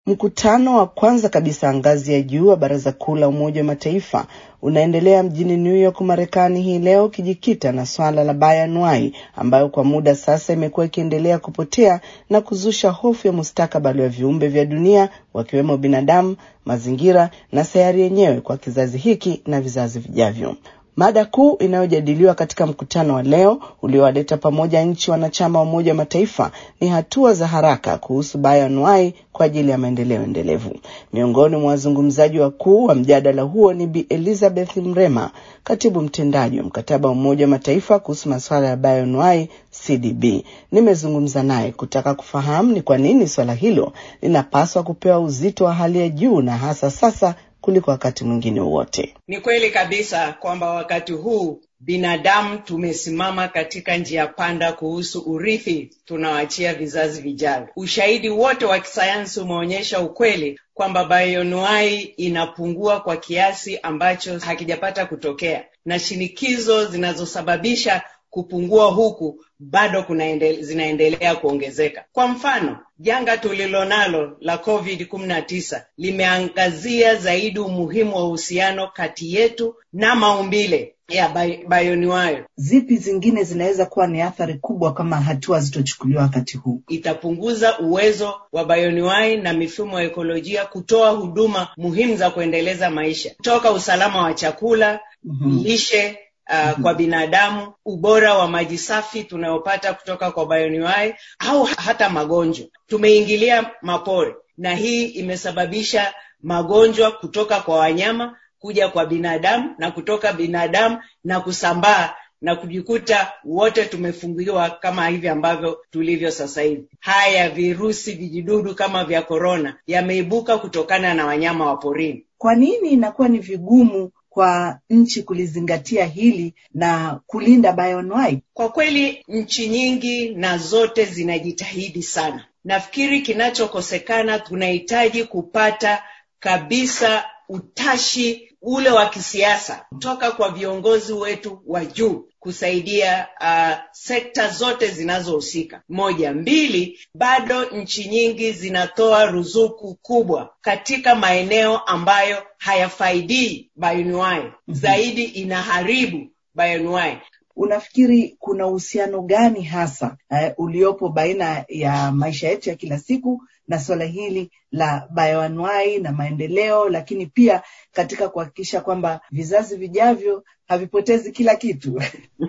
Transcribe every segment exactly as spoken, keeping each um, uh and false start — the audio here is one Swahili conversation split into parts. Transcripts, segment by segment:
Mkutano wa kwanza kabisa ngazi ya juu wa Baraza Kuu la Umoja wa Mataifa unaendelea mjini New York, Marekani hii leo, kijikita na swala la bioanuwai ambayo kwa muda sasa imekuwa ikiendelea kupotea na kuzusha hofu ya mustakabali wa viumbe vya dunia wakiwemo binadamu, mazingira na sayari yenyewe kwa kizazi hiki na vizazi vijavyo. Mada kuu inayojadiliwa katika mkutano wa leo uliowaleta pamoja nchi wanachama wa Umoja wa Mataifa ni hatua za haraka kuhusu bioanuwai kwa ajili ya maendeleo endelevu. Miongoni mwa wazungumzaji wakuu wa mjadala huo ni Bi Elizabeth Mrema, katibu mtendaji wa mkataba wa Umoja wa Mataifa kuhusu masuala ya bioanuwai C D B. Nimezungumza naye kutaka kufahamu ni kwa nini swala hilo linapaswa kupewa uzito wa hali ya juu na hasa sasa kuliko wakati mwingine wote. Ni kweli kabisa kwamba wakati huu binadamu tumesimama katika njia panda kuhusu urithi tunaoachia vizazi vijavyo. Ushahidi wote wa kisayansi umeonyesha ukweli kwamba bioanuwai inapungua kwa kiasi ambacho hakijapata kutokea, na shinikizo zinazosababisha kupungua huku bado kunaendele, zinaendelea kuongezeka. Kwa mfano, janga tulilonalo la covid kumi na tisa limeangazia zaidi umuhimu wa uhusiano kati yetu na maumbile ya bioanuwai. Zipi zingine zinaweza kuwa ni athari kubwa kama hatua zitochukuliwa wakati huu? Itapunguza uwezo wa bioanuwai na mifumo ya ekolojia kutoa huduma muhimu za kuendeleza maisha, kutoka usalama wa chakula, mm-hmm. lishe Uh, mm-hmm. kwa binadamu, ubora wa maji safi tunayopata kutoka kwa bioanuwai, au hata magonjwa. Tumeingilia mapori na hii imesababisha magonjwa kutoka kwa wanyama kuja kwa binadamu na kutoka binadamu na kusambaa na kujikuta wote tumefungiwa kama hivi ambavyo tulivyo sasa hivi. Haya virusi vijidudu kama vya corona yameibuka kutokana na wanyama wa porini. Kwa nini inakuwa ni vigumu kwa nchi kulizingatia hili na kulinda bioanuwai? Kwa kweli nchi nyingi na zote zinajitahidi sana. Nafikiri kinachokosekana, tunahitaji kupata kabisa utashi ule wa kisiasa kutoka kwa viongozi wetu wa juu kusaidia uh, sekta zote zinazohusika. Moja, mbili, bado nchi nyingi zinatoa ruzuku kubwa katika maeneo ambayo hayafaidi bioanuwai, mm-hmm. zaidi inaharibu bioanuwai. Unafikiri kuna uhusiano gani hasa uh, uliopo baina ya maisha yetu ya kila siku na swala hili la bioanuwai na maendeleo, lakini pia katika kuhakikisha kwamba vizazi vijavyo havipotezi kila kitu?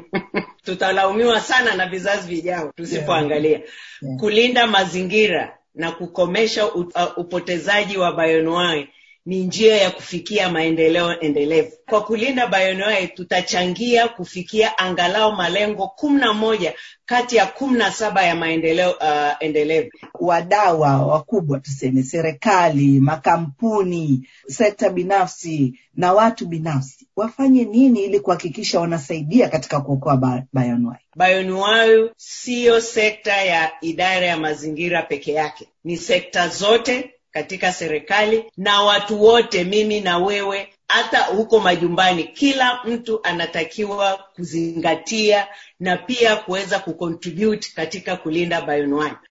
Tutalaumiwa sana na vizazi vijavyo tusipoangalia. Yeah. Yeah. Kulinda mazingira na kukomesha upotezaji wa bioanuwai ni njia ya kufikia maendeleo endelevu. Kwa kulinda bioanuwai tutachangia kufikia angalau malengo kumi na moja kati ya kumi na saba ya maendeleo uh, endelevu. Wadau wakubwa, tuseme serikali, makampuni, sekta binafsi na watu binafsi wafanye nini ili kuhakikisha wanasaidia katika kuokoa bioanuwai? Bioanuwai sio sekta ya idara ya mazingira peke yake. Ni sekta zote katika serikali na watu wote, mimi na wewe, hata huko majumbani. Kila mtu anatakiwa kuzingatia na pia kuweza kucontribute katika kulinda bioanuwai.